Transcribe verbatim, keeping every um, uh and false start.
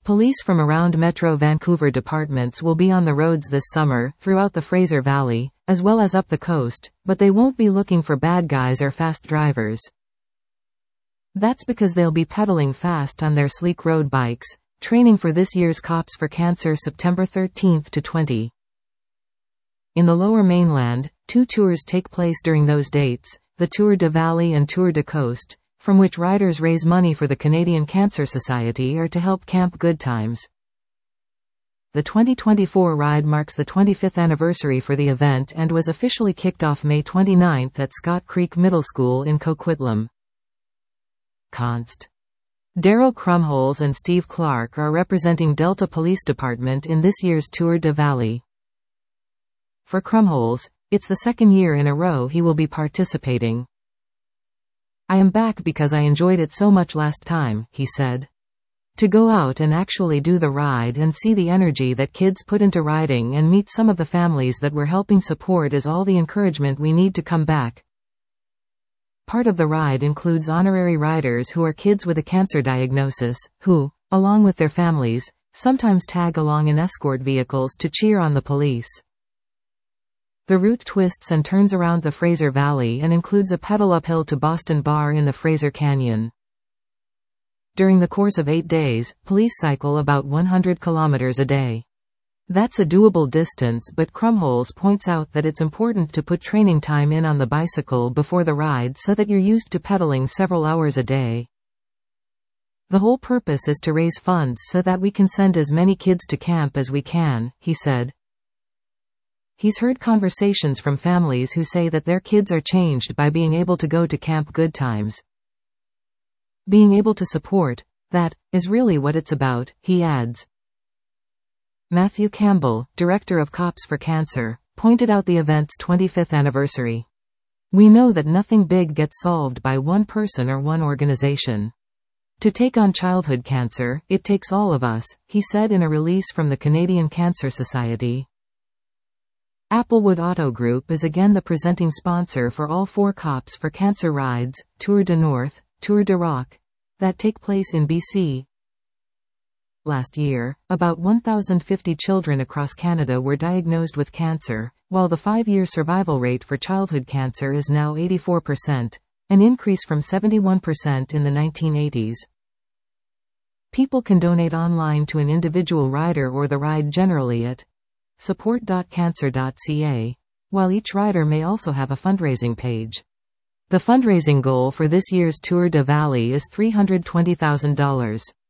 Police from around Metro Vancouver departments will be on the roads this summer, throughout the Fraser Valley, as well as up the coast, but they won't be looking for bad guys or fast drivers. That's because they'll be pedaling fast on their sleek road bikes, training for this year's Cops for Cancer September thirteenth to twentieth. In the Lower Mainland, two tours take place during those dates, the Tour de Valley and Tour de Coast, from which riders raise money for the Canadian Cancer Society or to help Camp Good Times. The twenty twenty-four ride marks the twenty-fifth anniversary for the event and was officially kicked off May twenty-ninth at Scott Creek Middle School in Coquitlam. Const. Daryl Krumholz and Steve Clark are representing Delta Police Department in this year's Tour de Valley. For Krumholz, it's the second year in a row he will be participating. "I am back because I enjoyed it so much last time," he said. "To go out and actually do the ride and see the energy that kids put into riding and meet some of the families that we're helping support is all the encouragement we need to come back." Part of the ride includes honorary riders who are kids with a cancer diagnosis, who, along with their families, sometimes tag along in escort vehicles to cheer on the police. The route twists and turns around the Fraser Valley and includes a pedal uphill to Boston Bar in the Fraser Canyon. During the course of eight days, police cycle about one hundred kilometers a day. That's a doable distance, but Krumholz points out that it's important to put training time in on the bicycle before the ride so that you're used to pedaling several hours a day. "The whole purpose is to raise funds so that we can send as many kids to camp as we can," he said. He's heard conversations from families who say that their kids are changed by being able to go to Camp Good Times. Being able to support, that, is really what it's about, he adds. Matthew Campbell, director of Cops for Cancer, pointed out the event's twenty-fifth anniversary. "We know that nothing big gets solved by one person or one organization. To take on childhood cancer, it takes all of us," he said in a release from the Canadian Cancer Society. Applewood Auto Group is again the presenting sponsor for all four Cops for Cancer rides, Tour de North, Tour de Rock, that take place in B C. Last year, about one thousand fifty children across Canada were diagnosed with cancer, while the five-year survival rate for childhood cancer is now eighty-four percent, an increase from seventy-one percent in the nineteen eighties. People can donate online to an individual rider or the ride generally at support dot cancer dot c a, while each rider may also have a fundraising page. The fundraising goal for this year's Tour de Valley is three hundred twenty thousand dollars.